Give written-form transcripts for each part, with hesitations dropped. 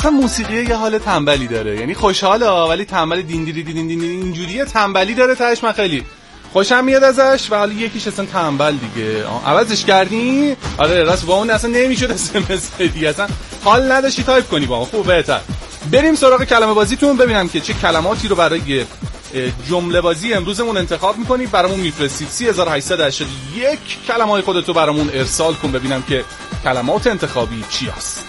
اصلا موسیقی یه حال تنبلی داره، یعنی خوشحاله ولی تنبل دین دین دین دین اینجوریه، تنبلی داره تاش. من خیلی خوشم میاد ازش و حالا یکیش اصلا تنبل دیگه. عوضش کردی؟ آره راست با اون اصلا نمیشد اسمس دیگه، اصلا حال نداشتی تایپ کنی با اون. خوب بهتر بریم سراغ کلمه بازیتون، ببینم که چه کلماتی رو برای جمله بازی امروزمون انتخاب میکنید برامون میفرستید. 3881 کلمه‌های خودتو برامون ارسال کن ببینم که کلمات انتخابی چی هست.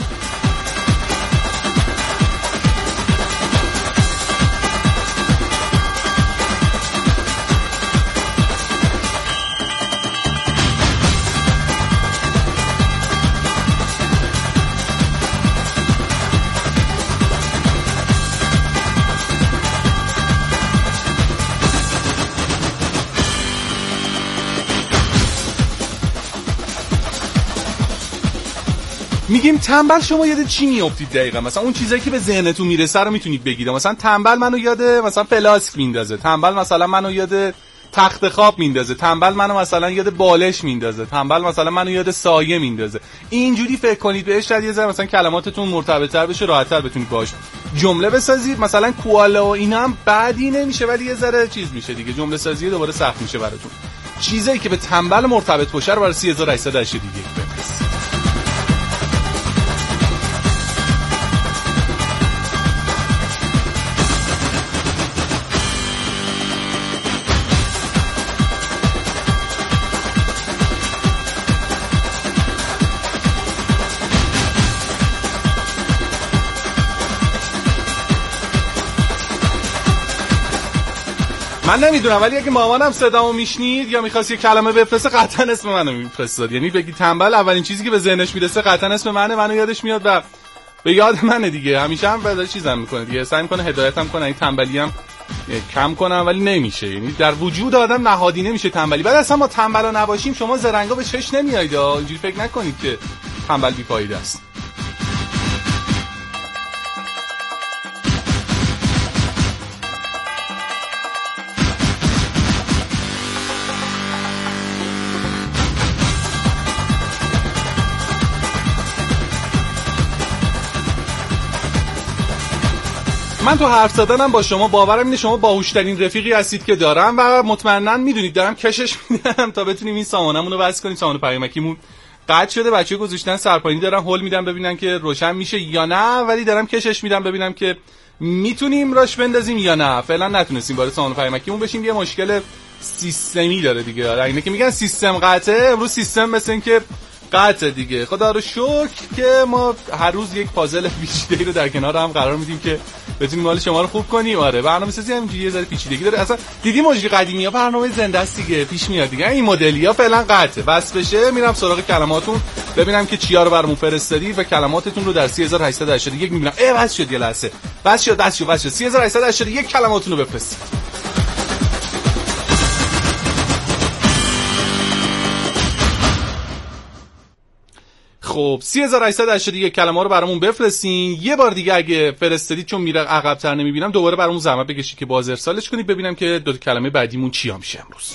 میگیم تنبل، شما یاد چی میافتید دقیقاً؟ مثلا اون چیزایی که به ذهنتون میرسه رو میتونید بگید. مثلا تنبل منو یاد مثلا فلاسک میندازه، تنبل مثلا منو یاد تخت خواب میندازه، تنبل منو مثلا یاد بالش میندازه، تنبل مثلا منو یاد سایه میندازه. اینجوری فکر کنید بهش، شاید یه ذره مثلا کلماتتون مرتبط‌تر بشه، راحت‌تر بتونید باهاش جمله بسازید. مثلا کوالا و اینا هم بعدی نمیشه ولی یه ذره چیز میشه دیگه، جمله سازی دوباره سخت میشه براتون. چیزایی که به تنبل مرتبط باشه رو برای 3881 بفرستید. من نمیدونم ولی اگه مامانم صدامو میشنید یا می‌خواست یه کلمه بفرسته قطعا اسم منو میفرستاد. یعنی بگی تنبل، اولین چیزی که به ذهنش میرسه قطعا اسم منو یادش میاد و به یاد منه دیگه. همیشه هم بذار چیزام میکنه دیگه، سعی میکنه هدایتم کنه این تنبلی هم کم کنم ولی نمیشه. یعنی در وجود آدم نهادی نمیشه تنبلی. بعد اصلا ما تنبلا نباشیم شما زرنگا به چش نمیایید. اینجوری فکر نکنید که تنبل بی‌فایده است. من تو حرف زدنم با شما باورم اینه شما باهوشترین رفیقی هستید که دارم و مطمئنا میدونید دارم کشش میدم تا بتونیم این سامانمون رو وصل کنیم. سامان پیامکیمون قطع شده، بچه‌ها گذاشتن سرپایینی دارن هول میدن ببینن که روشن میشه یا نه، ولی دارم کشش میدم ببینم که میتونیم راش بندازیم یا نه. فعلا نتونستیم وارد سامان پیامکیمون بشیم، یه مشکل سیستمی داره دیگه. اینه که میگن سیستم قطعه، امروز سیستم مثل این که قطعه دیگه. خدا رو شکر که ما هر روز یک پازل پیچیده‌ای رو در کنار هم قرار میدیم که بتونیم حال شما رو خوب کنیم. آره برنامه‌سازی همینجوری یه ذره پیچیدگی داره. اصلا دیدی مجری قدیمی‌ها برنامه زنده است دیگه، پیش میاد دیگه. این مدلی‌ها فعلا قطعه. بس بشه میرم سراغ کلماتون ببینم که چیا رو برامون فرستادید و کلماتتون رو در 3881 میبینم. بس شد یه لحظه. بس شد 3881 کلماتتون رو بفرستید. خب 3881 کلمه رو برامون بفرستین. یه بار دیگه اگه فرستادید چون میره عقب‌تر نمیبینم دوباره برامون زحمت بکشید که باز ارسالش کنید ببینم که دو کلمه بعدیمون چیا میشه امروز.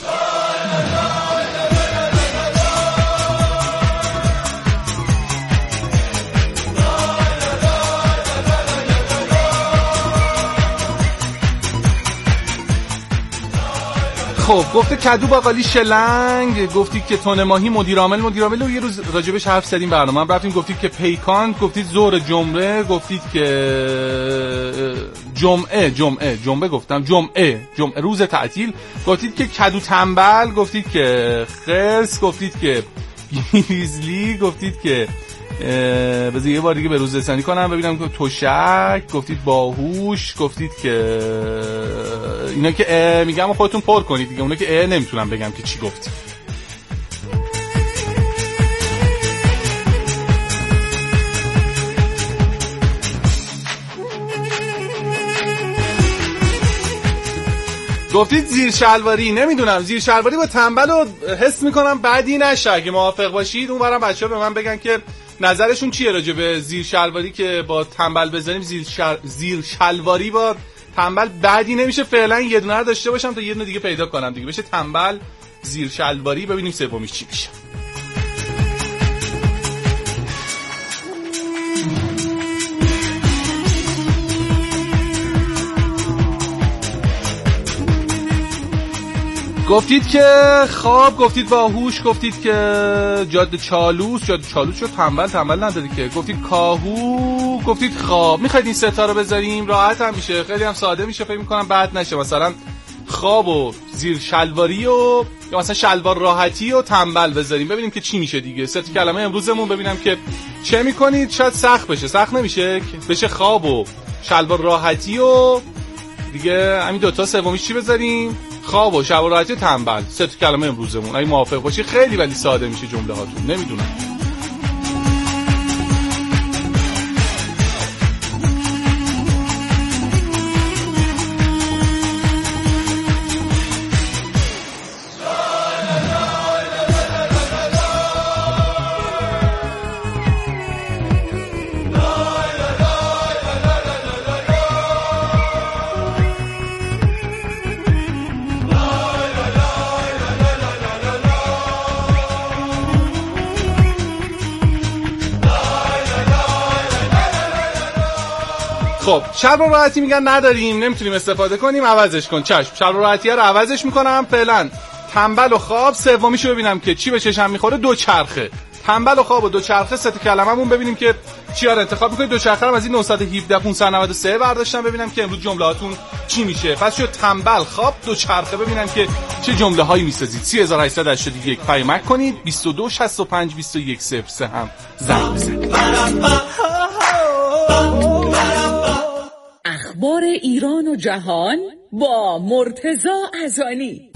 خب گفته کدو باقالی شلنگ، گفتید که تن ماهی مدیر عامل رو یه روز راجبش حرف زدیم برنامه هم رفتیم، گفتید که پیکان، گفتید ظهر جمعه، گفتید که جمعه گفتم جمعه روز تعطیل، گفتید که کدو تنبل، گفتید که خرس، گفتید که گریزلی، گفتید که بذار یه بار دیگه به روز رسانی کنم ببینم که تشک، گفتید باهوش، گفتید که اینا که میگم خودتون پر کنید دیگه، اونا که نمیتونم بگم که چی گفتید. گفتید زیر شلواری، نمیدونم زیر شلواری با تنبل رو حس میکنم بعدی نشه. اگه موافق باشید اون برام بچه‌ها به من بگن که نظرشون چیه راجع به زیر شلواری که با تنبل بزنیم. زیر شلواری با تنبل بعدی نمیشه. فعلا یه دونه رو داشته باشم تا یه دونه دیگه پیدا کنم دیگه بشه تنبل زیر شلواری، ببینیم سومیش چی میشه. گفتید که خواب، گفتید باهوش، گفتید که جاده چالوس شد، تنبل نداری که، گفتید کاهو، گفتید خواب. میخواید این سه تا رو بذاریم؟ راحت هم میشه، خیلی هم ساده میشه، فکر میکنم بد نشه. مثلا خواب و زیر شلواری و یا مثلا شلوار راحتی و تنبل بذاریم، ببینیم که چی میشه دیگه. سه تا کلمه امروزمون ببینم که چه میکنید. شاید سخت بشه، سخت نمیشه، بشه خواب و شلوار راحتی و دیگه همین دوتا. سومیش چی بذاریم؟ خواب و شلوار راحتی و تنبل. سه تا کلمه امروزمون. اگه موافق باشی خیلی ولی ساده میشه جمله هاتون. نمیدونم. خب شلوار راحتی میگن نداریم، نمیتونیم استفاده کنیم، عوضش کن. چشم، شلوار راحتی رو عوضش میکنم. فعلا تنبل و خواب. سومیشو ببینم که چی به چشم میخوره. دوچرخه. تنبل و خواب و دوچرخه سه تا کلمه‌مون. ببینیم که چی رو انتخاب میکنید. دوچرخه رو از این 917 593 برداشتم، ببینم که امروز جمله‌هاتون چی میشه. پس شد تنبل، خواب، دوچرخه. ببینم که چه جمله‌هایی میسازید. 3881 پیامک کنید. 22 65 21 03 هم زنگ بزنید. اخبار ایران و جهان با مرتضی ازانی.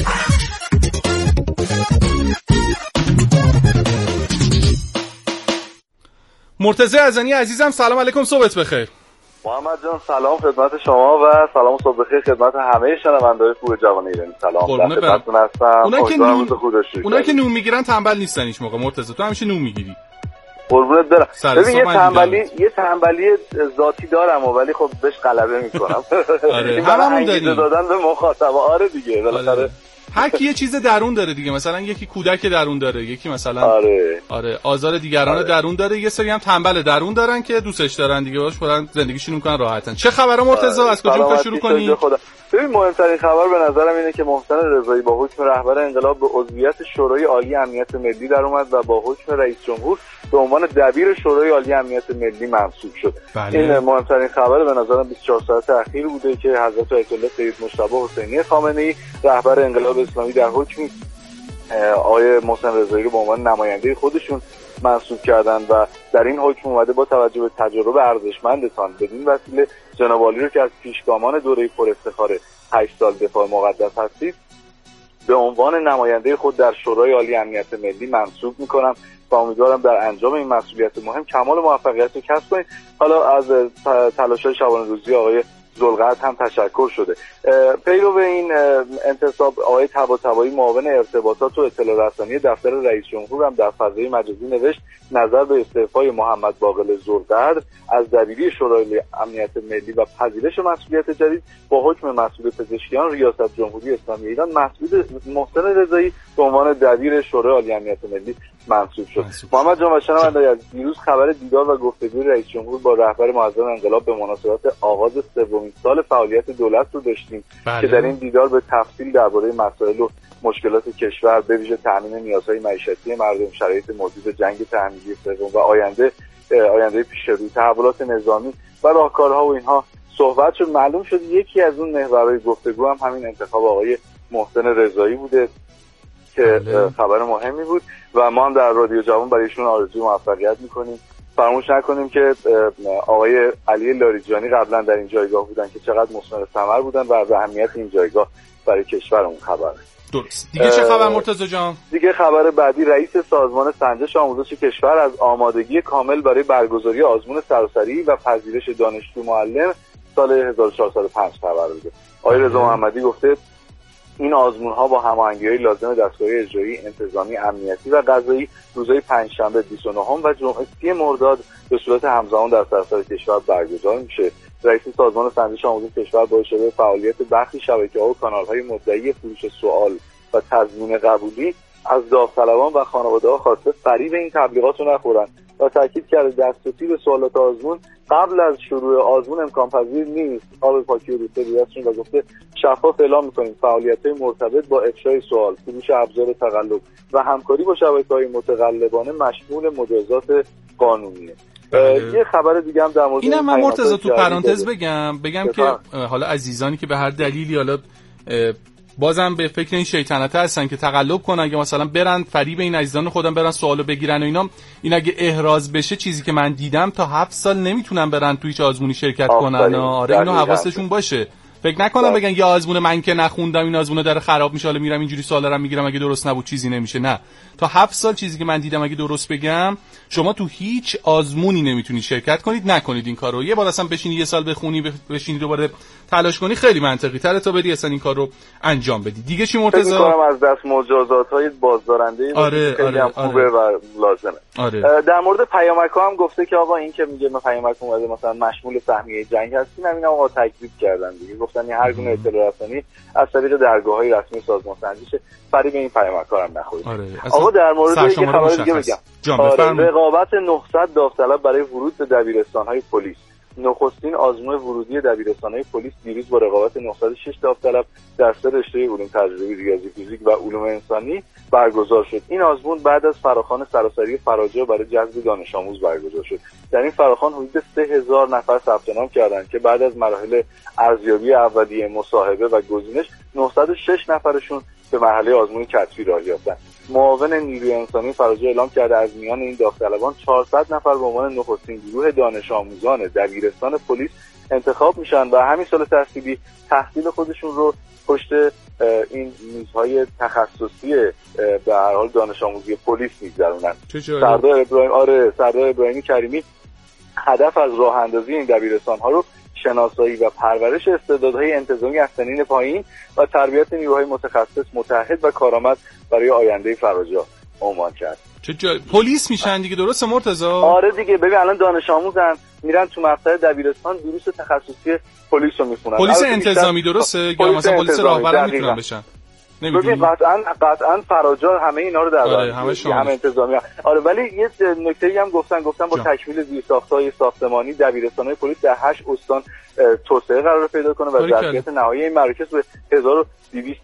مرتضی ازانی عزیزم، سلام علیکم، صبحت بخیر. محمد جان سلام خدمت شما و سلام صبح بخیر خدمت همه شنونده‌های خوب جوان ایرانی. سلام خدمتتون هستم. اونایی که نون میگیرن تنبل نیستن هیچ موقع. مرتضی تو همیشه نون میگیری. قربونت برم. ببین یه تنبلی ذاتی دارم ولی خب بهش غلبه میکنم. آره هممون داریم. دادن به مخاطب. آره دیگه بالاخره هر کی یه چیز درون داره دیگه. مثلا یکی کودک درون داره، یکی مثلا آره آزار دیگران درون داره، یه سری هم تنبل درون دارن که دوستش دارن دیگه، باش خودن زندگیشون میکنن راحتن. چه خبره مرتضی؟ از کجا میخوای شروع کنی؟ ببین مهمترین خبر به نظرم اینه که محسن رضایی با حکم رهبر انقلاب به عضویت شورای عالی امنیت ملی در اومد و با حکم رئیس جمهور به عنوان دبیر شورای عالی امنیت ملی منصوب شد. این مهمترین خبر به نظرم 24 ساعت اخیر بوده که حضرت آیت الله سید مجتبی حسینی خامنه‌ای رهبر انقلاب اسلامی در حکم آقای محسن رضایی رو به عنوان نماینده خودشون منصوب کردن و در این حکم اومده با توجه به تجربه ارزشمندتان بدین وسیله جناب عالی رو که از پیشگامان دوره پر افتخار 8 سال دفاع مقدس هستید به عنوان نماینده خود در شورای عالی امنیت ملی منصوب میکنم و امیدوارم در انجام این مسئولیت مهم کمال موفقیت رو کسب کنید. حالا از تلاش‌های شبانه روزی آقای ذوالقعد هم تشکر شده. پیرو به این انتصاب آقای طباطبایی معاون ارتباطات و اطلاع رسانی دفتر رئیس جمهور هم در فضای مجازی نوشت نظر به استعفای محمد باقر ذوالقعد از دبیری شورای امنیت ملی و پذیرش مسئولیت جدید با حکم مسئول پزشکیان ریاست جمهوری اسلامی ایران محسن رضایی به عنوان دبیر شورای عالی امنیت ملی منصوب شد. محمد جان و شنوندگان از دیروز خبر دیدار و گفتگوی رئیس جمهور با رهبر معظم انقلاب به مناسبت آغاز سومین سال فعالیت دولت رو داشتیم که در این دیدار به تفصیل درباره مسائل و مشکلات کشور به ویژه تامین نیازهای معیشتی مردم، شرایط موجود جنگ تحمیلی سوم و آینده پیش رو، تحولات نظامی و راهکارها و اینها صحبت شد. معلوم شد یکی از اون محورهای گفتگو هم همین انتخاب آقای محسن رضایی بوده که خبر مهمی بود و ما هم در رادیو جوان برایشون آرزوی موفقیت میکنیم. فراموش نکنیم که آقای علی لاریجانی قبلا در این جایگاه بودن که چقدر مثمر ثمر بودن و از اهمیت این جایگاه برای کشورمون خبره. درست. دیگه چه خبر مرتضی جان؟ دیگه خبر بعدی رئیس سازمان سنجش آموزش کشور از آمادگی کامل برای برگزاری آزمون سراسری و پذیرش دانشجو معلم سال 1405 خبر داده. آقای رضا محمدی گفته این آزمون‌ها با هماهنگی‌های لازم دستگاه اجرایی، انتظامی، امنیتی و قضایی روزهای پنجشنبه 29 و جمعه 30 مرداد به صورت همزمان در سراسر کشور برگزار میشه. رئیس سازمان سنجش آموزش کشور با اشاره به فعالیت برخی شبکه‌ها و کانال‌های مدعی فروش سوال و تضمین قبولی از داوطلبان و خانواده‌ها خواسته فریب این تبلیغات رو نخورن و تاکید کرده دسترسی به سوالات آزمون قبل از شروع آزمون امکان پذیر نیست. آب پاکی و روسری و گفته شفاف اعلام می‌کنیم فعالیت‌های مرتبط با افشای سوال، فروش ابزار تقلب و همکاری با شبکه‌های متقلبانه مشمول مجازات قانونیه. یه خبر دیگه هم در مورد اینم من مرتضی تو پرانتز بگم که حالا عزیزانی که به هر دلیلی حالا بازم به فکر این شیطنته هستن که تقلب کنن، اگه مثلا برن فریب این عزیزان خودم برن سوالو بگیرن و اینا، این اگه احراز بشه چیزی که من دیدم تا 7 سال نمیتونن برن توی هیچ آزمونی شرکت کنن. آره اینو حواسشون باشه، فکر نکنم بگن یه آزمون من که نخوندم این آزمون داره خراب میشه، حالا میرم اینجوری سوالا رو میگیرم اگه درست نبود چیزی نمیشه. نه، تا 7 سال چیزی که من دیدم اگه درست بگم شما تو هیچ آزمونی نمیتونید شرکت کنید. نکنید این کارو. یه بار اصلا بشینی یه سال بخونی بشینی دوباره تلاش کنی خیلی منطقی تره تا بری اصلا این کارو انجام بدی. دیگه چی مرتضی؟ فکر کنم از دست مجازات‌های بازدارنده خیلی هم خوبه و لازمه. در مورد پیامک‌ها هم گفته که آقا این که میگه ما پیامک اومده مثلا مشمول سهمیه جنگ هستین، همینا آقا تکذیب کردن دیگه، گفتن هر گونه اطلاع رسانی از طریق درگاه‌های رسمی سازمان سنجش فریب این پیامک‌ها هم نخورید. آقا در مورد یه خبر دیگه بگم. رقابت 900 داوطلب برای ورود به دبیرستان‌های پلیس. نخستین آزمون ورودی دبیرستان‌های پلیس دیروز با رقابت 906 داوطلب در سه رشته علوم تجربی، ریاضی، فیزیک و علوم انسانی برگزار شد. این آزمون بعد از فراخوان سراسری فراجا برای جذب دانش آموز برگزار شد. در این فراخوان حدود 3000 نفر ثبت نام کردند که بعد از مراحل ارزیابی اولیه، مصاحبه و گزینش 906 نفرشون به مرحله آزمون کتبی راه یافتند. معاون نیروی انسانی فراجا اعلام کرده از میان این داوطلبان 400 نفر به عنوان نخستین گروه دانش آموزان دبیرستان پلیس انتخاب میشن و همین سال تحصیلی تحصیل خودشون رو پشت این میزهای تخصصی به هر حال دانش آموزی پلیس میگذرونن. سردار ابراهیمی کریمی هدف از راه اندازی این دبیرستان ها رو شناسایی و پرورش استعدادهای انتظامی از سنین پایین و تربیت نیروهای متخصص متحد و کارآمد برای آینده فراجا عنوان کرد. پلیس میشن دیگه، درسته مرتضی؟ آره دیگه، ببین الان دانش آموزن میرن تو مقطع دبیرستان دروس تخصصی پلیس رو میخونن. پلیس انتظامی درسته یا مثلا پلیس راهبر میتونن بشن؟ ببین قطعا فراجا همه اینا رو در بر همه انتظامی. آره ولی یه نکته‌ای هم گفتن با تکمیل زیرساخت‌های ساختمانی دبیرستان‌های پلیس در 8 استان توسعه قرار پیدا کنه و ظرفیت نهایی این مراکز به 1200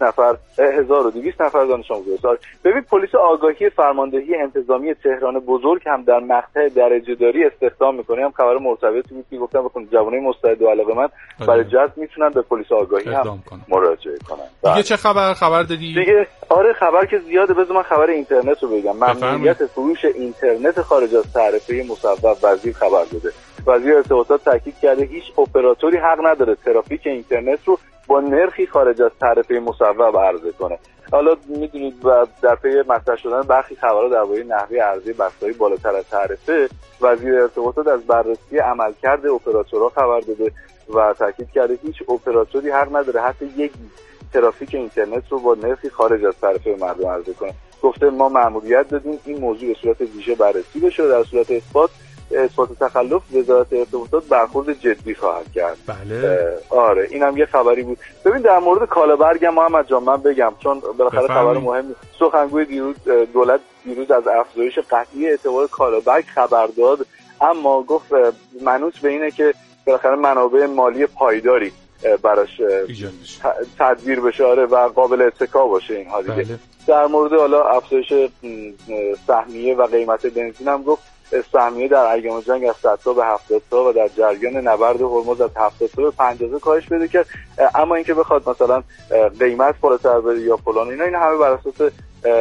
نفر دانش آموز رسید. ببین پلیس آگاهی فرماندهی انتظامی تهران بزرگ هم در مقطع درجه‌داری استخدام می‌کنه. هم خبر مرتبطی بود که گفتم بخون جوانای مستعد و علاقه‌مند برای جذب میتونن به پلیس آگاهی هم مراجعه کنن. دیگه چه خبر دادی؟ دیگه آره خبر که زیاده، بذار من خبر اینترنت رو بگم. ممنوعیت فروش اینترنت خارج از تعرفه مصوب وزیر خبر داده. وزیر ارتباطات تاکید کرده هیچ اپراتوری حق نداره ترافیک اینترنت رو با نرخی خارج از تعرفه مصوب عرضه کنه. حالا میدونید در پی مطرح شدن برخی خبرها درباره نحوه عرضه بسته‌های بالاتر از تعرفه، وزیر ارتباطات از بررسی عملکرد اپراتورها خبر داده و تاکید کرده هیچ اپراتوری حق نداره حتی یک ترافیک اینترنت رو با نرخی خارج از تعرفه مردم عرضه کنه. گفته ما مأموریت دادیم این موضوع به صورت ویژه بررسی بشه و در صورت اثبات تخلف وزارت ارتباطات برخورد جدی خواهد کرد. بله. آره اینم یه خبری بود. ببین در مورد کالابرگ محمد جان من بگم چون بالاخره خبر مهمی. سخنگوی دولت دیروز از افزایش قطعی اعتبار کالابرگ خبر داد، اما گفت منوط به اینه که بالاخره منابع مالی پایداری براش تدبیر بشه و قابل اتکا باشه اینها دیگه. بله. در مورد حالا افزایش سهمیه و قیمت بنزین هم گفت سهمیه در ایام جنگ از 100 تا به 70 تا و در جریان نبرد هرمز از 70 تا به 50 کاهش پیدا کرد. اما اینکه بخواد مثلا قیمت بالاتر بره یا فلان اینا همه بر اساس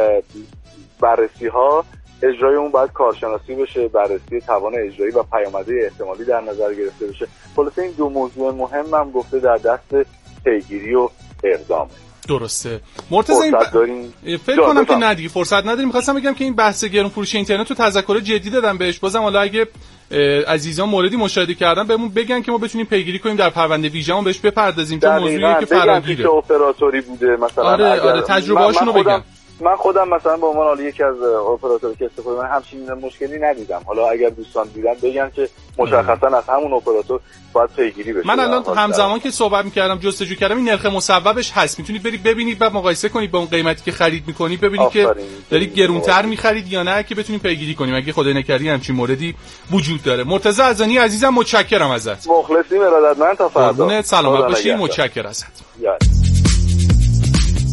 بررسی ها اجرای اون باید کارشناسی بشه، بررسی توان اجرایی و پیامدهای احتمالی در نظر گرفته بشه. خلاصه این دو موضوع مهم هم گفته در دست پیگیری و اقدام. درسته مرتضی فکر کنم که نه دیگه فرصت نداریم. می‌خواستم بگم که این بحث گرون فروشی اینترنت رو تذکر جدی دادم بهش. بازم حالا اگه عزیزان موردی مشاهده کردن بهمون بگن که ما بتونیم پیگیری کنیم در پرونده ویژه‌مون بهش بپردازیم، چون موضوعی که فراگیره. چه اپراتوری بوده مثلا؟ آره تجربه‌اشون رو بگم. من خودم مثلا به عنوان یکی از اپراتورها که استفاده من همچین مشکلی ندیدم. حالا اگر دوستان دیدن بگن که مشخصا از همون اپراتور باید پیگیری بشه. من الان همزمان که صحبت می‌کردم جستجو کردم این نرخ مصوبش هست، میتونید برید ببینید بعد مقایسه کنید با اون قیمتی که خرید می‌کنید ببینید که دارید گرونتر می‌خرید یا نه که بتونیم پیگیری کنیم اگه خدای نکردی همچین موردی وجود داره. مرتضی ازانی عزیزم متشکرم ازت. مخلصیم ارادتمند تا فردا. سلامت باشی، متشکرم ازت.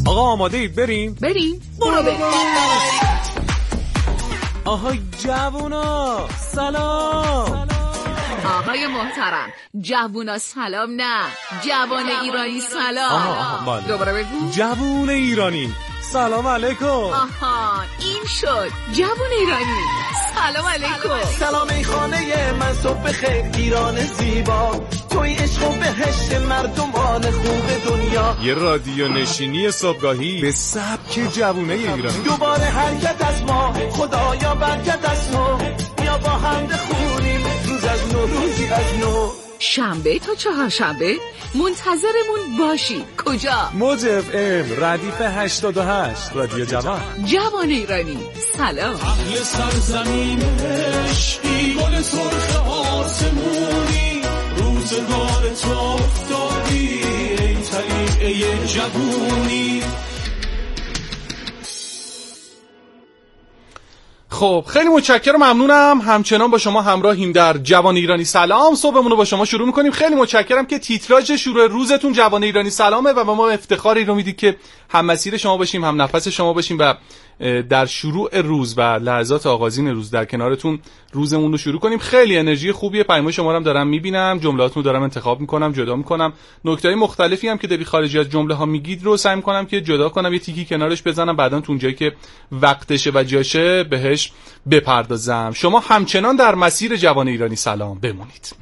آقا آماده اید بریم؟ بریم برو بریم. آهای جوونا سلام. آقای محترم جوونا سلام نه، جوان ایرانی سلام. دوباره بگو. جوون ایرانی سلام علیکم. آها این شد جوون ایرانی سلام علیکم. سلام ای خانه من صبح خیر ایران زیبا، توی عشق و بهشت مردمان خوب دنیا. یه رادیو نشینی صبحگاهی به سبک جوونه ایرانی. دوباره حرکت از ما خدایا برکت از تو، بیا با هم بخونیم روز از نو روزی از نو. شنبه تا چهارشنبه منتظرمون باشی. کجا؟ موج اف ام ردیف 88 رادیو جوان. جوان ایرانی سلام. اهل سرزمین عشقی گل سرخ آسمونی، روزگار تو افتادی ای طریقه جوونی. خب خیلی متشکرم، ممنونم همچنان با شما همراهیم در جوان ایرانی سلام. صبحمون رو با شما شروع می‌کنیم. خیلی متشکرم که تیتراژ شروع روزتون جوان ایرانی سلامه و به ما افتخاری رو میدید که هم مسیر شما باشیم، هم نفس شما باشیم و در شروع روز و لحظات آغازین روز در کنارتون روزمون رو شروع کنیم. خیلی انرژی خوبیه. پیام شما رو هم دارم میبینم، جملاتونو دارم انتخاب میکنم، جدا میکنم. نکته‌های مختلفی هم که داری خارجی از جمله ها میگید رو سعی میکنم که جدا کنم، یه تیکی کنارش بزنم، بعداً تو اونجایی که وقتشه و جاشه بهش بپردازم. شما همچنان در مسیر جوان ایرانی سلام بمونید.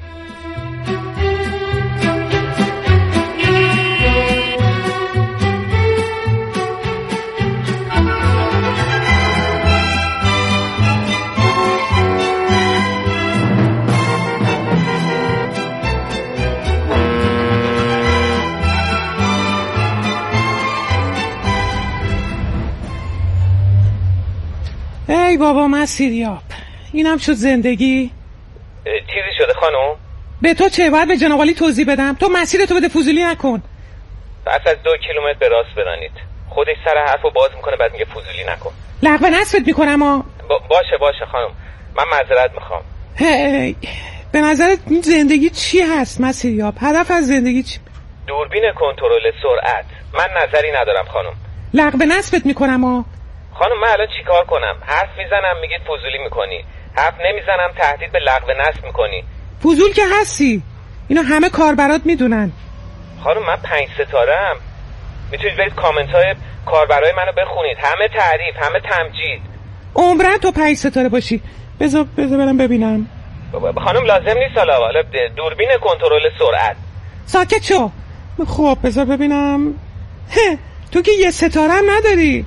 ای بابا مسیریاب، اینم شد زندگی. چیزی شده خانم؟ به تو چه؟ باید به جناب عالی توضیح بدم؟ تو مسیرتو بده، فضولی نکن. پس از 2 کیلومتر به راست برانید. خودش سر حرفو باز میکنه بعد میگه فضولی نکن. لغو نصفت میکنم ها. باشه خانم، من معذرت میخوام. به نظرت این زندگی چی هست مسیریاب؟ هدف از زندگی چی؟ دوربین کنترل سرعت. من نظری ندارم خانم. لغو نصفت میکنم ها. خانم من الان چیکار کنم؟ حرف میزنم میگید فضولی میکنی، حرف نمیزنم تهدید به لغو نصب میکنی. فضول که هستی، اینو همه کاربرات میدونن. خانم من 5 ستاره‌ام، میتونید برید کامنت های کاربرای منو بخونید، همه تعریف، همه تمجید. عمرن تو 5 ستاره باشی. بذار برم ببینم. خانم لازم نیست حالا دوربین کنترل سرعت. ساکت شو. خب بذار ببینم. تو که 1 ستاره هم نداری.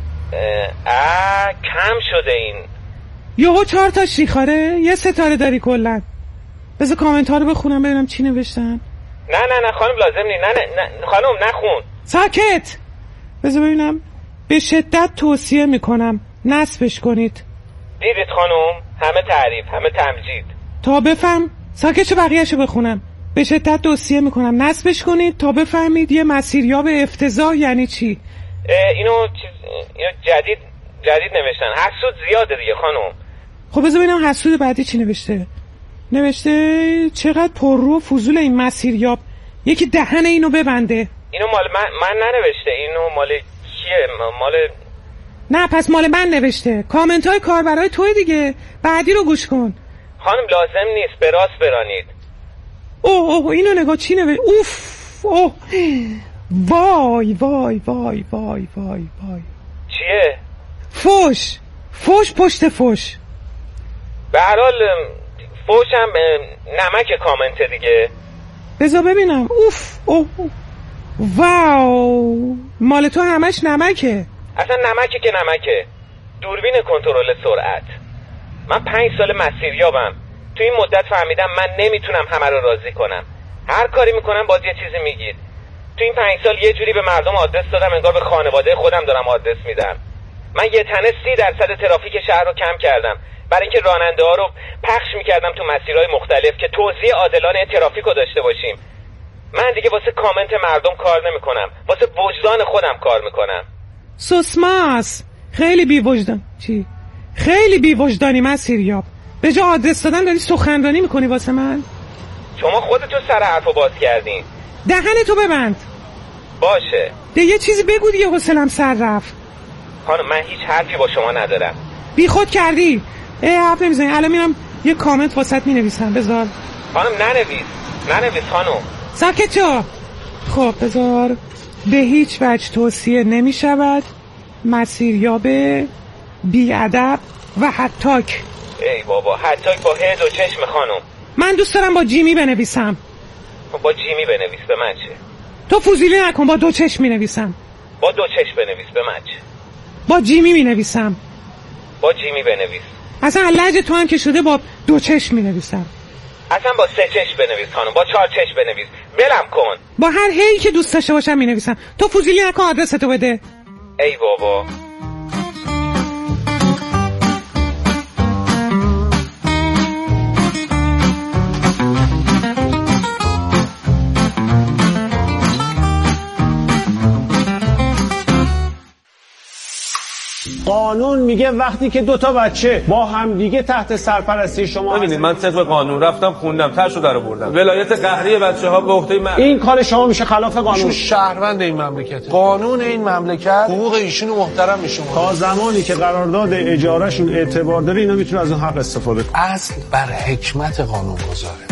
کم شده این. یهو 4 تا شیخاره 1 ستاره داری کلا. بذار کامنت ها رو بخونم ببینم چی نوشتن. نه خانم لازم نیست. نه خانم نخون. ساکت. بذار ببینم. به شدت توصیه میکنم نصبش کنید. دیدید خانم؟ همه تعریف، همه تمجید. تا بفهم. ساکت شو بقیه‌شو بخونم. به شدت توصیه میکنم نصبش کنید تا بفهمید یه مسیریاب افتضاح یعنی چی. اینو جدید نوشتن. حسود زیاده دیگه خانم. خب بذار ببینم حسود بعدی چی نوشته چقدر پررو و فضول این مسیریاب. یکی دهن اینو ببنده. اینو مال من ننوشته. اینو مال کیه؟ مال نه پس مال من نوشته. کامنت های کاربرای توی دیگه. بعدی رو گوش کن. خانم لازم نیست، به راست برانید. اوه اینو نگاه چی نوشته. اوف اوه وای وای وای وای وای وای. چیه؟ فوش پشت فوش. به هر حال فوش هم نمک کامنت دیگه. بذار ببینم. اوف اوه واو مال تو همش نمکه. اصلا نمکه که نمکه. دوربین کنترل سرعت. من 5 سال مسیریابم. تو این مدت فهمیدم من نمیتونم همه رو راضی کنم. هر کاری میکنم باز یه چیزی میگید. تو این 5 سال یه جوری به مردم آدرس دادم انگار به خانواده خودم دارم آدرس میدم. من یه تنه 30% ترافیک شهر رو کم کردم برای اینکه راننده ها رو پخش میکردم تو مسیرهای مختلف که توزیع عادلانه ترافیک رو داشته باشیم. من دیگه واسه کامنت مردم کار نمیکنم، واسه وجدان خودم کار میکنم. سوسماس خیلی بی وجدان. چی؟ خیلی بی وجدانی مسیریاب. به جا آدرس دادن داری سخنرانی میکنی واسه من؟ شما خودتون سر حرفو باز کردین. دهنتو ببند. باشه. یه چیزی بگو دیگه، حوصله‌ام سر رفت. خانم من هیچ حرفی با شما ندارم. بی خود کردی. حرف نمیزنی. الان میرم یه کامنت واسط مینویسم. بذار. خانم ننویس خانم. ساکت شو. خب بذار. به هیچ وجه توصیه نمی شود مسیریاب بی‌ادب و هتاک. ای بابا هتاک با ه دو چشم خانم. من دوست دارم با جیمی بنویسم. با جیمی بنویس، به من چه؟ تو فوزیلی نکن، با دو چشم می نویسم. با دو چشم بنویس، به من چه؟ با جیمی می نویسم. با جیمی بنویس. اصلا لهجه تو هم که شده با دو چشم می نویسم. اصلا با سه چشم بنویس خانم، با چهار چشم بنویس. بلم کن. با هر هی که دوست داشته باشم می نویسم. تو فوزیلی نکن، آدرستو بده. ای بابا. قانون میگه وقتی که دوتا بچه با هم دیگه تحت سرپرستی شما ببینید من طبق قانون رفتم خوندم ترشو در آوردم. ولایت قهری بچه‌ها به عهده من. این کار شما میشه خلاف قانون. ایشون شهروند این مملکته. قانون این مملکت حقوق ایشونو محترم میشونه. تا زمانی که قرارداد اجارهشون اعتبار داره اینا میتونن از اون حق استفاده کنن. اصل بر حکمت قانون گذاره.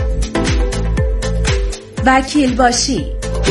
وکیل باشی.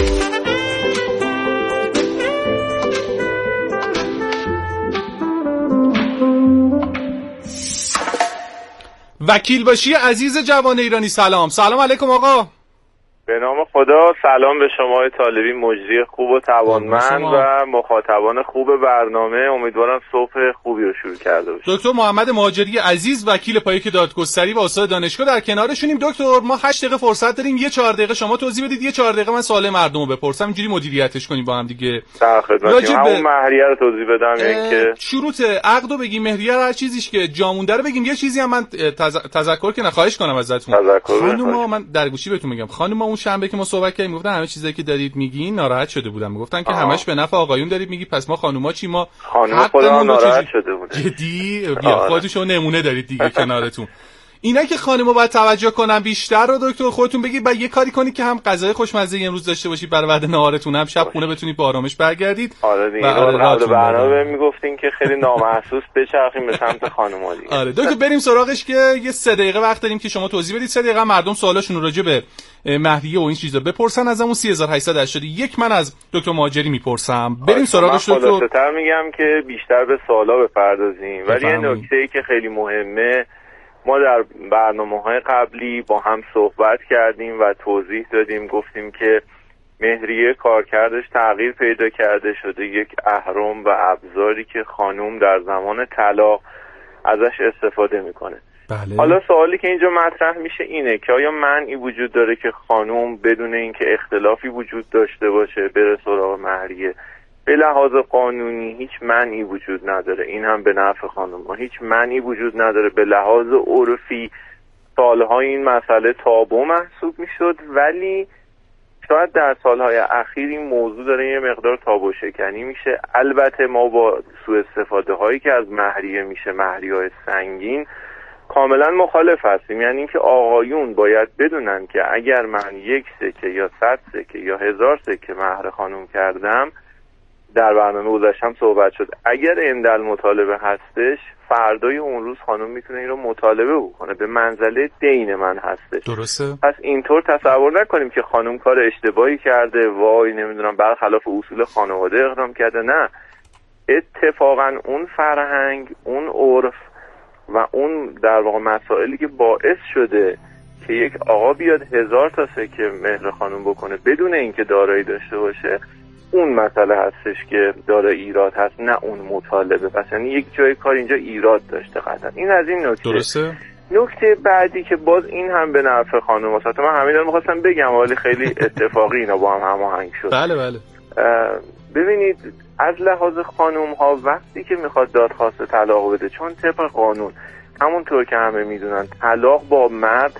وکیل باشی عزیز جوان ایرانی. سلام علیکم آقا. به نام خدا. سلام به شما طالبی مجری خوب و توانمند و مخاطبان خوب برنامه. امیدوارم صبح خوبی رو شروع کرده باشید. دکتر محمد مهاجری عزیز، وکیل پایک دادگستری و استاد دانشگاه در کنارشونیم. دکتر ما 8 دقیقه فرصت داریم، یه 4 دقیقه شما توضیح بدید، یه 4 دقیقه من سوال مردم رو بپرسم، اینجوری مدیریتش کنیم با هم دیگه. در خدمتتون. همون مهریه رو توضیح بدم که شروط عقد رو بگیم، مهریه هر چیزیش که جا مونده رو بگیم. یه چیزی هم من تذکر که نخواهش کنم ازتون. خانوما من در گوشی بهتون میگم، خانوما اون شنبه که ما صحبت کردیم گفتن همه چیزایی که دارید میگین ناراحت شده بودن، میگفتن که همش به نفع آقایون دارید میگی، پس ما خانوما چی؟ ما خانوما خودمون ناراحت شده بودن. جدی خودتون نمونه دارید دیگه کنارتون. اینا که خانوما باید توجه کنن بیشتر رو دکتر خودتون بگید، بعد یه کاری کنید که هم غذای خوشمزه امروز داشته باشید برای بعد نهارتون، هم شب خونه بتونید با آرامش برگردید. آره دیگه قبل برنامه میگفتین که خیلی نامحسوس بچرخیم به سمت خانوما دیگه. آره دکتر بریم سراغش که یه 3 دقیقه وقت داریم که شما توضیح بدید. 3 دقیقه مردم سوالاشون رو راجع به مهریه و این چیزا بپرسن ازمون. 3881 من از دکتر مهاجری میپرسم. بریم سراغش دکتر. خلاصه‌تر میگم که بیشتر به سوالا بپردازیم، ولی یه نکته‌ای که خیلی مهمه، ما در برنامه‌های قبلی با هم صحبت کردیم و توضیح دادیم، گفتیم که مهریه کارکردش تغییر پیدا کرده شده یک اهرم و ابزاری که خانوم در زمان طلاق ازش استفاده میکنه. بله. حالا سوالی که اینجا مطرح میشه اینه که آیا مانعی وجود داره که خانوم بدون اینکه اختلافی وجود داشته باشه بره سراغ مهریه؟ به لحاظ قانونی هیچ مانعی وجود نداره، این هم به نفع خانم. هیچ مانعی وجود نداره. به لحاظ عرفی سالها این مسئله تابو محسوب میشد، ولی شاید در سالهای اخیر این موضوع داره یه مقدار تابو شکنی میشه. البته ما با سوء استفاده هایی که از مهریه میشه، مهریه‌های سنگین، کاملا مخالف هستیم. یعنی اینکه آقایون باید بدونن که اگر من 1 سکه یا 100 سکه یا 1000 سکه مهر خانم کردم، در برنامه گذاشتم صحبت شد، اگر عند مطالبه هستش، فردای اون روز خانم میتونه این رو مطالبه بکنه، به منزله دین من هستش. درسته. پس اینطور تصور نکنیم که خانم کار اشتباهی کرده، وای نمیدونم برخلاف اصول خانواده اقدام کرده. نه، اتفاقا اون فرهنگ، اون عرف و اون در واقع مسائلی که باعث شده که یک آقا بیاد 1000 تا سکه مهر خانم بکنه بدون اینکه دارایی داشته باشه، اون مسئله هستش که داره ایراد هست، نه اون مطالبه. پس یعنی یک جای کار اینجا ایراد داشته قطعا. این از این نکته. درسته. نکته بعدی که باز این هم به نفع خانم است، من همین رو می‌خواستم بگم ولی خیلی اتفاقی اینا با هم هماهنگ شد. بله. ببینید از لحاظ خانم ها وقتی که میخواد دادخواست طلاق بده، چون طبق قانون همونطور که همه میدونن طلاق با مرد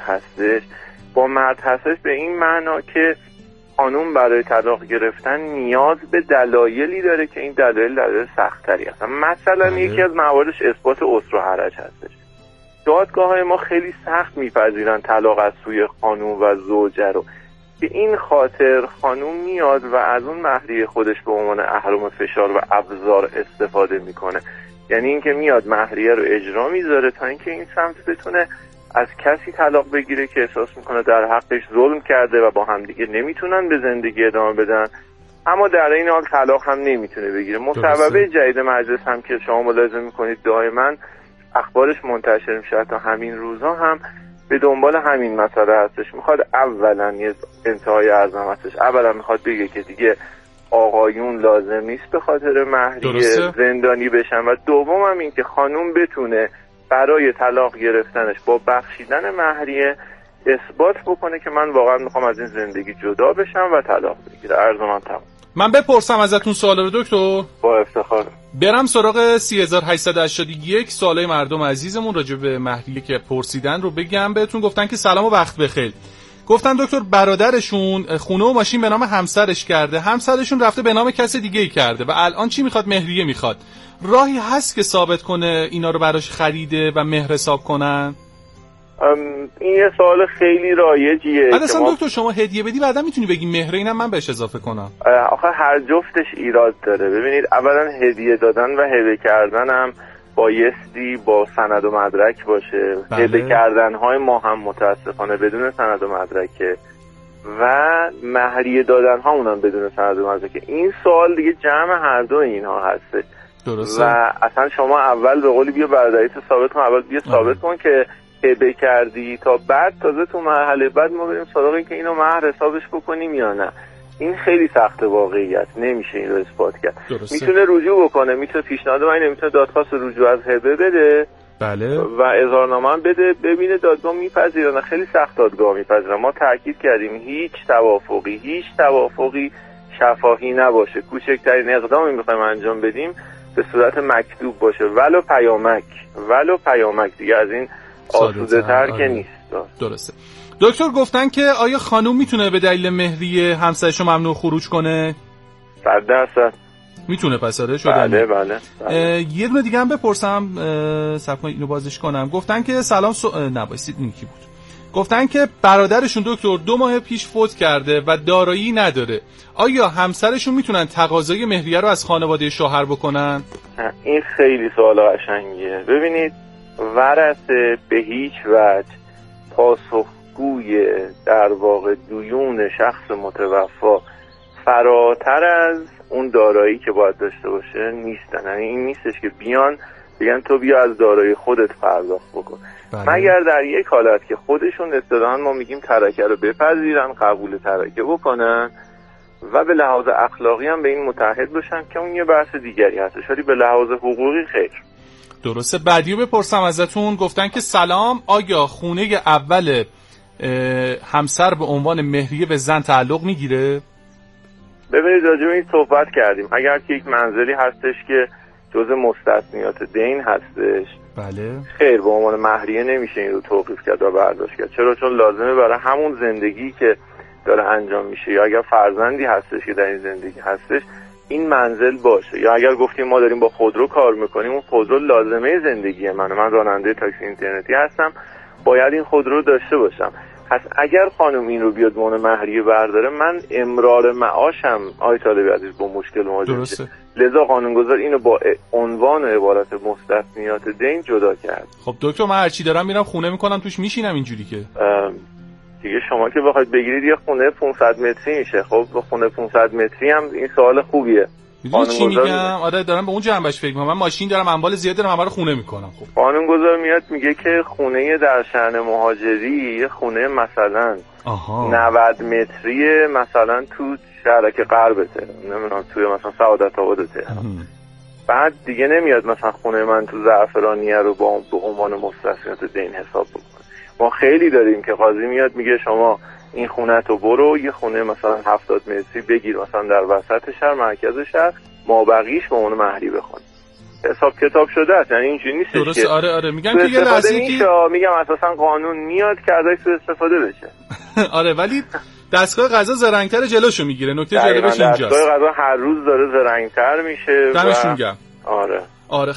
هستش به این معنا که خانوم برای طلاق گرفتن نیاز به دلایلی داره که این دلایل سخت‌تری هستن. مثلا یکی از مواردش اثبات عسر و حرج هستش. دادگاه‌های ما خیلی سخت میپذیرن طلاق از سوی خانوم و زوجه رو. به این خاطر خانوم میاد و از اون مهریه خودش به عنوان اهرم فشار و ابزار استفاده میکنه. یعنی اینکه میاد مهریه رو اجرا میذاره تا اینکه این سمت بتونه از کسی طلاق بگیره که احساس میکنه در حقش ظلم کرده و با همدیگه نمیتونن به زندگی ادامه بدن، اما در این حال طلاق هم نمیتونه بگیره. مصوبه جدید مجلس هم که شما ملاحظه میکنید دائما اخبارش منتشر میشه، تا همین روزا هم به دنبال همین مسئله هستش. میخواد اولا یه انتهای ارزم هستش، اولا میخواد بگه که دیگه آقایون لازم نیست به خاطر مهریه زندانی بشن، و دوم هم این که خانوم بتونه برای طلاق گرفتنش با بخشیدن مهریه اثبات بکنه که من واقعا میخوام از این زندگی جدا بشم و طلاق بگیره. عرض من تمام. من بپرسم ازتون سوال رو دکتر؟ با افتخار. برم سراغ 3881 سوالای مردم عزیزمون راجع به مهریه که پرسیدن رو بگم بهتون. گفتن که سلام و وقت بخیر. گفتن دکتر برادرشون خونه و ماشین به نام همسرش کرده، همسرشون رفته به نام کس دیگه ای کرده و الان چی میخواد؟ مهریه میخواد. راهی هست که ثابت کنه اینا رو براش خریده و مهر حساب کنن؟ این یه سوال خیلی رایجیه. بعد اصلا دکتر شما هدیه بدی بعدا میتونی بگی مهر اینم من بهش اضافه کنم؟ آخه هر جفتش ایراد داره. ببینید اولا هدیه دادن و هبه کردن هم بایستی با سند و مدرک باشه. هبه کردن های ما هم متاسفانه بدون سند و مدرکه و مهریه دادن ها اونم بدون سند و مدرکه. این سوال دیگه جمع هر دو اینها هسته. درسته. و اصلا شما اول به قولی بیا برادریت ثابت کن، اول بیا ثابت کن که هبه کردی تا بعد تازه تو مرحله بعد ما بریم سراغ این که اینو مهر حسابش بکنیم یا نه. این خیلی سخت واقعیت، نمیشه این رو اثبات کرد. میتونه رجوع بکنه، میتونه پیشنهاد من میتونه دادخواست رجوع از هبه بده، بله، و اظهارنامه هم بده، ببینه دادگاه میپذیره نه. خیلی سخت دادگاه میپذیره. ما تاکید کردیم هیچ توافقی شفاهی نباشه. کوچکترین اقدامی میخوایم انجام بدیم به صورت مکتوب باشه، ولو پیامک دیگه از این آسوده تر که نیست. درسته. دکتر گفتن که آیا خانوم میتونه به دلیل مهریه همسرش رو ممنوع خروج کنه؟ 100% میتونه. پس آره شده. بله. یه دونه دیگه هم بپرسم، صبر اینو بازش کنم. گفتن که سلام نبایستید این کی بود. گفتن که برادرشون دکتر 2 ماه پیش فوت کرده و دارایی نداره. آیا همسرشون میتونن تقاضای مهریه رو از خانواده شوهر بکنن؟ این خیلی سوال قشنگیه. ببینید ورثه به هیچ وجه پاسخگوی در واقع دیون شخص متوفا فراتر از اون دارایی که باید داشته باشه نیستن. یعنی این نیستش که بیان بگن تو بیا از دارایی خودت پرداخت بکن. مگر در یک حالت که خودشون اصطلاحاً ما میگیم ترکه رو بپذیرن، قبول ترکه بکنن و به لحاظ اخلاقی هم به این متحد بشن که اون یه بحث دیگری هستش، ولی به لحاظ حقوقی خیر. درسته. بعدیو بپرسم ازتون. گفتن که سلام، آیا خونه اول همسر به عنوان مهریه به زن تعلق میگیره؟ ببینید راجع به این صحبت کردیم. اگر که یک منزلی هستش که جزء مستثنیات دین هستش، بله، خیر به عنوان مهریه نمیشه این رو توقیف کرد و برداشت کرد. چرا؟ چون لازمه برای همون زندگی که داره انجام میشه، یا اگر فرزندی هستش که در این زندگی هستش این منزل باشه، یا اگر گفتیم ما داریم با خودرو کار میکنیم اون خودرو لازمه زندگی من راننده تاکسی اینترنتی هستم، باید این خودرو داشته باشم. پس اگر خانم این رو بیاد به عنوان مهریه برداره، من امرار معاشم آی طالبی عزیز با مشکل مواجه میشه. لذا قانونگذار اینو با عنوان و عبارت مستثنیات دین جدا کرد. خب دکتر من هرچی دارم میرم خونه میکنم توش میشینم اینجوری که دیگه شما که بخواید بگیرید یه خونه 500 متری میشه. خب با خونه 500 متری هم این سوال خوبیه. چی میگم؟ آره دارم به اون جنبش فکر میکنم. من ماشین دارم، اموال زیاد دارم، همه رو خونه میکنم. خب قانونگذار میاد میگه که خونه در شأن مهاجری یه خونه مثلا 90 متری مثلا تو شهرک غربته، نمیدونم توی مثلا سعادت آباد تهران. بعد دیگه نمیاد مثلا خونه من تو زعفرانیه رو به عنوان مستثنیات دین حساب بکنه. ما خیلی داریم که قاضی میاد میگه شما این خونه تو برو یه خونه مثلا 70 متری بگیر مثلا در وسط شهر، مرکز شهر، مابقیش به عنوان مهری بخون. حساب کتاب شده است. یعنی اینجوری نیست درست. که آره میگن که یه لحظه میگم اساسا قانون میاد که ازش سوء استفاده بشه. آره ولی دستگاه قضا زرنگتر جلوشو میگیره. نکته جالبش اینجاست. دستگاه قضا هر روز داره زرنگتر میشه. دمشون گرم. آره